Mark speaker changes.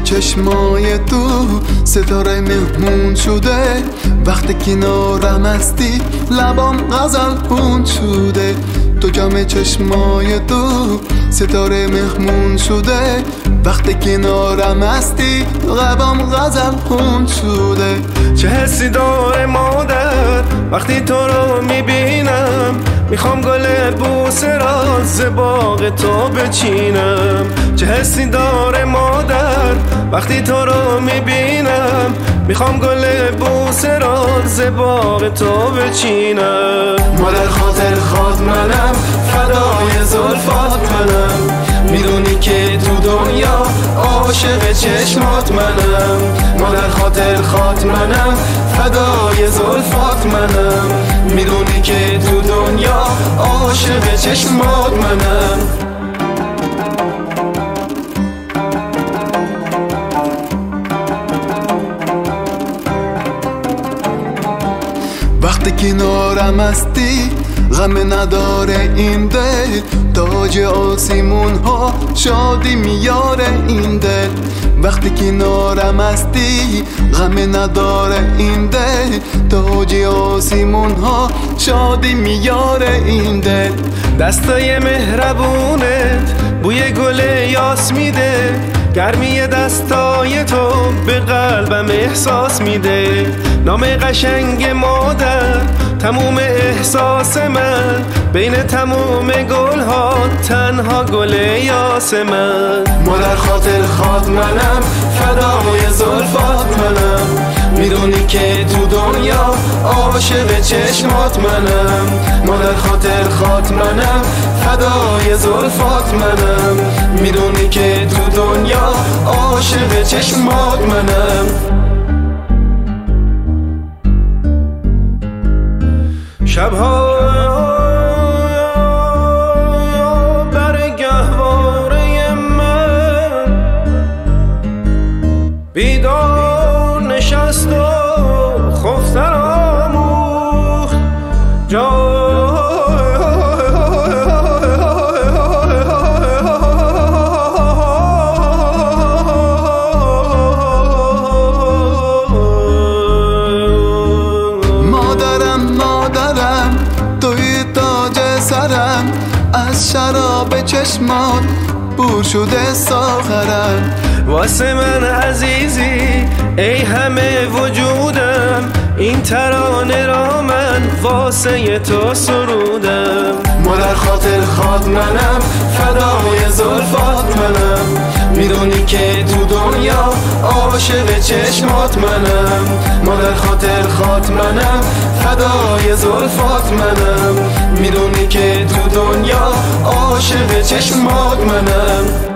Speaker 1: چشمای تو ستاره مهمون شده، وقتی کنارم هستی لبام غزل خون شده. تو جام چشمای تو ستاره مهمون شده، وقتی کنارم هستی لبام غزل خون شده.
Speaker 2: چه حسی داره مادر وقتی تو رو میبینم، میخوام گل بوسه را ز باغ تو بچینم. چه حسی داره مادر وقتی تو رو میبینم، میخوام گل بوسه را ز باغ تو بچینم.
Speaker 1: مادر خاطر خواد منم، فدای زلفات منم، میدونی که تو دنیا عاشق چشمات منم. مادر خاطر خواد منم، فدای زلفات منم، میدونی که تو دنیا عاشق چشمات منم. وقتی کنارم هستی غم نداره این دل، تاج آسمون ها شادی میاره این دل. وقتی کنارم هستی غم نداره این دل، تاج آسمون ها شادی میاره این دل.
Speaker 2: دستای مهربونت بوی گل یاس میده، گرمی دستای تو به قلبم احساس میده. نام قشنگ مادر تموم احساس من، بین تموم گل ها تنها گل یاس من.
Speaker 1: مادر خاطر خواد منم، فدای زلفات منم، میدونی که تو دنیا عاشق چشمات منم. مادر خاطر خواد منم، فدای زلفات منم، میدونی که تو دنیا عاشق چشمات منم.
Speaker 2: شبها بر گهواره من بیدار نشست و خفتن آموخت
Speaker 1: از شراب چشمان بور شده ساغرم.
Speaker 2: واسه من عزیزی ای همه وجودم، این ترانه را من واسه تو سرودم.
Speaker 1: مادر خاطر خواد منم، فدای زلفات منم، میدونی که تو دنیا عاشق چشمات منم. مادر خاطر خواد منم، فدای زلفات منم، میدونی که تو دنیا عاشق چشمات منم.